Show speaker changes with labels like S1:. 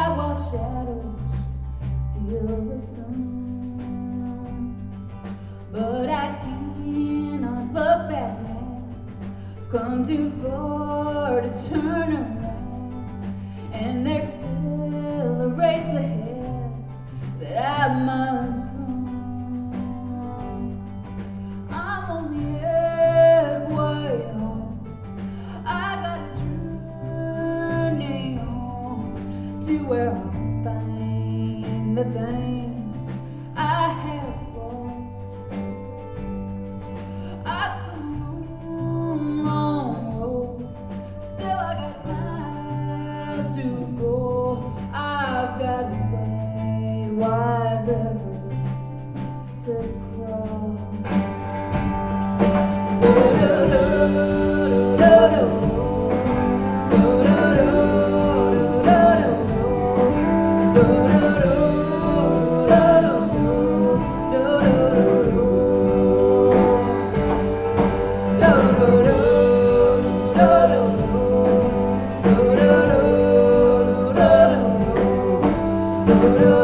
S1: while shadows steal the sun. But I cannot look back now. I've come too far to turn around, and there's still a race ahead that I must run. I'm only halfway home. I got a journey on to where I'll find the things I have lost. I've come a long, long road. Still I got miles to go. I've got a wide river to cross. Do